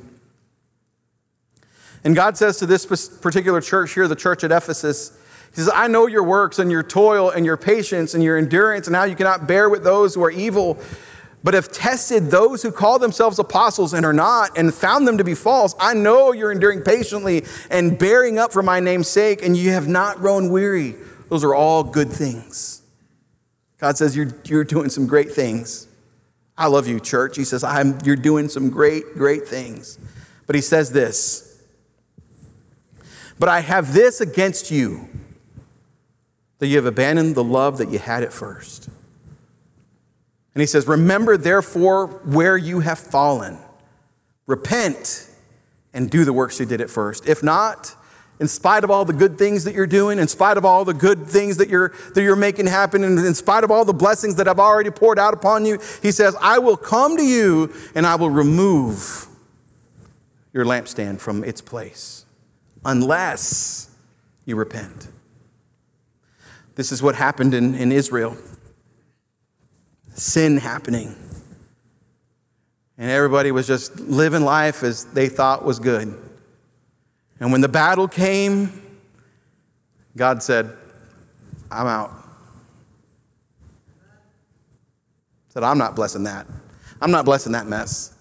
And God says to this particular church here, the church at Ephesus, he says, I know your works and your toil and your patience and your endurance and how you cannot bear with those who are evil, but have tested those who call themselves apostles and are not, and found them to be false. I know you're enduring patiently and bearing up for my name's sake, and you have not grown weary. Those are all good things. God says, you're, you're doing some great things. I love you, church. He says, I'm, you're doing some great, great things. But he says this, but I have this against you, that you have abandoned the love that you had at first. And he says, remember therefore where you have fallen. Repent and do the works you did at first. If not, in spite of all the good things that you're doing, in spite of all the good things that you're, that you're making happen, and in spite of all the blessings that I've already poured out upon you, he says, I will come to you and I will remove your lampstand from its place, unless you repent. This is what happened in, in Israel. Sin happening. And everybody was just living life as they thought was good. And when the battle came, God said, I'm out. Said, I'm not blessing that. I'm not blessing that mess.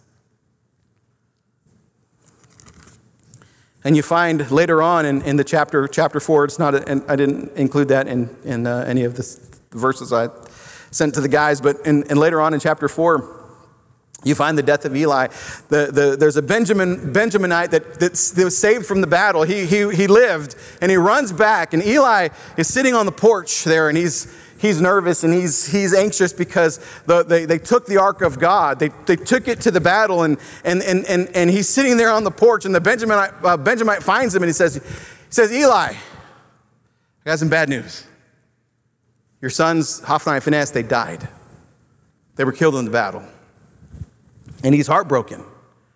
And you find later on in, in the chapter, chapter four, it's not, a, and I didn't include that in, in uh, any of the verses I sent to the guys, but in, and later on in chapter four, you find the death of Eli. The, the, there's a Benjamin, Benjaminite that, that was saved from the battle. He, he, he lived, and he runs back, and Eli is sitting on the porch there, and he's, he's nervous, and he's, he's anxious because the, they, they took the ark of God. They, they took it to the battle, and, and, and, and, and he's sitting there on the porch, and the Benjaminite, uh, Benjaminite finds him, and he says, he says, Eli, I got some bad news. Your sons, Hophni and Phinehas, they died. They were killed in the battle. And he's heartbroken.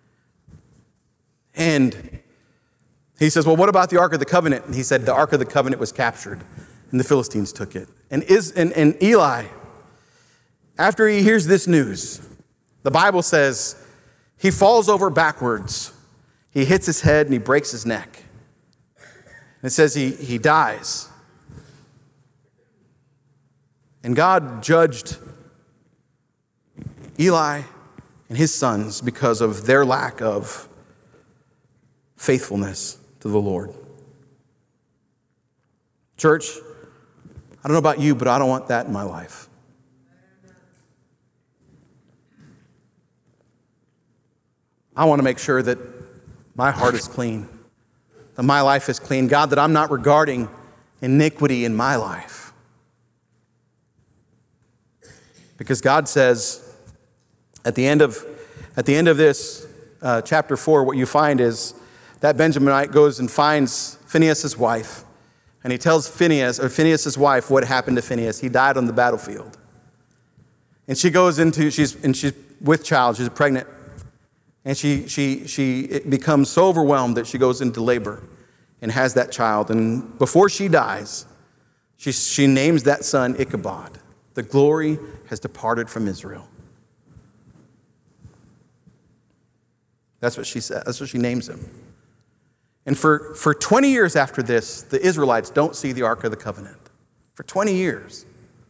And he says, well, what about the Ark of the Covenant? And he said, the Ark of the Covenant was captured, and the Philistines took it. And, is, and, and Eli, after he hears this news, the Bible says he falls over backwards. He hits his head and he breaks his neck. And it says he, he dies. And God judged Eli and his sons because of their lack of faithfulness to the Lord. Church, I don't know about you, but I don't want that in my life. I want to make sure that my heart is clean, that my life is clean. God, that I'm not regarding iniquity in my life. Because God says, at the end of, at the end of this uh, chapter four, what you find is that Benjaminite goes and finds Phinehas' wife, and he tells Phinehas, or Phinehas' wife, what happened to Phinehas. He died on the battlefield. And she goes into, she's and she's with child, she's pregnant, and she she she becomes so overwhelmed that she goes into labor and has that child. And before she dies, she she names that son Ichabod. The glory has departed from Israel. That's what she said. That's what she names him. And for, for twenty years after this, the Israelites don't see the Ark of the Covenant. For twenty years.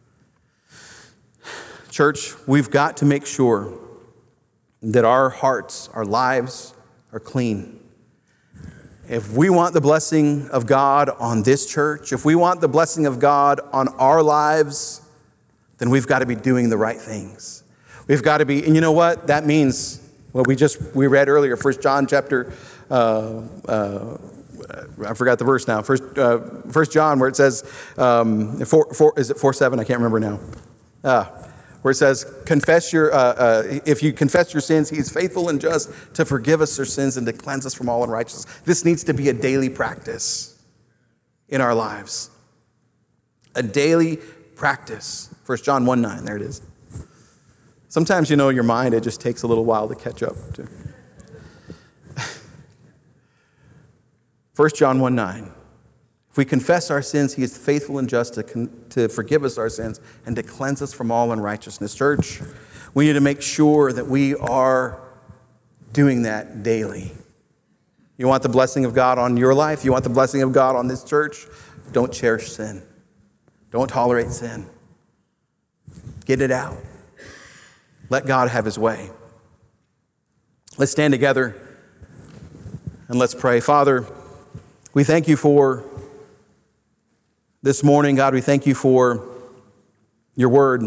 Church, we've got to make sure that our hearts, our lives are clean. if we want the blessing of God on this church, if we want the blessing of God on our lives, then we've got to be doing the right things. We've got to be, and you know what? That means what we just, we read earlier, First John chapter, uh, uh, I forgot the verse now, First, uh, First John, where it says, um, four, four, is it four seven? I can't remember now. Ah. Where it says, confess your, uh, uh, if you confess your sins, he is faithful and just to forgive us our sins and to cleanse us from all unrighteousness. This needs to be a daily practice in our lives. A daily practice. First John one nine, there it is. Sometimes, you know, your mind, it just takes a little while to catch up to. First John one nine. If we confess our sins, he is faithful and just to, con- to forgive us our sins and to cleanse us from all unrighteousness. Church, we need to make sure that we are doing that daily. You want the blessing of God on your life? You want the blessing of God on this church? Don't cherish sin. Don't tolerate sin. Get it out. Let God have his way. Let's stand together and let's pray. Father, we thank you for this morning. God, we thank you for your word.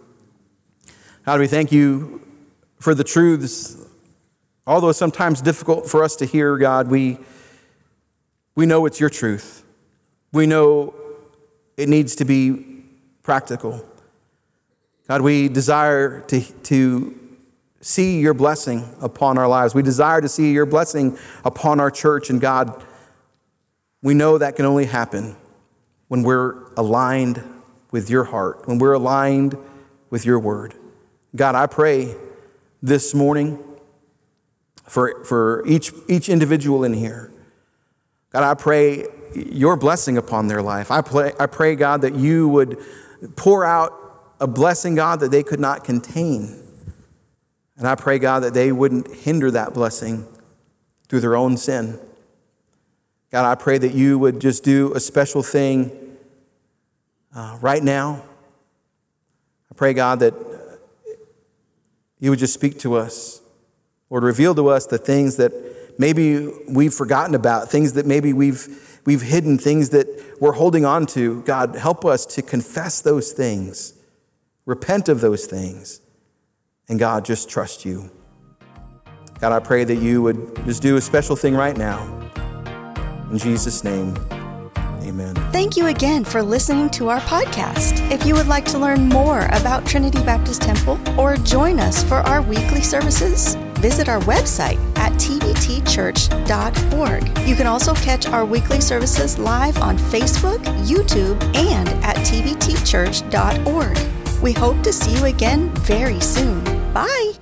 God, we thank you for the truths. Although it's sometimes difficult for us to hear, God, we, we know it's your truth. We know it needs to be practical. God, we desire to, to see your blessing upon our lives. We desire to see your blessing upon our church. And God, we know that can only happen when we're aligned with your heart, when we're aligned with your word. God, I pray this morning for, for each, each individual in here. God, I pray your blessing upon their life. I pray, I pray, God, that you would pour out a blessing, God, that they could not contain. And I pray, God, that they wouldn't hinder that blessing through their own sin. God, I pray that you would just do a special thing uh, right now. I pray, God, that you would just speak to us. Lord, reveal to us the things that maybe we've forgotten about, things that maybe we've we've hidden, things that we're holding on to. God, help us to confess those things, repent of those things, and God, just trust you. God, I pray that you would just do a special thing right now. In Jesus' name, amen. Thank you again for listening to our podcast. If you would like to learn more about Trinity Baptist Temple or join us for our weekly services, visit our website at t b t church dot org. You can also catch our weekly services live on Facebook, YouTube, and at t b t church dot org. We hope to see you again very soon. Bye!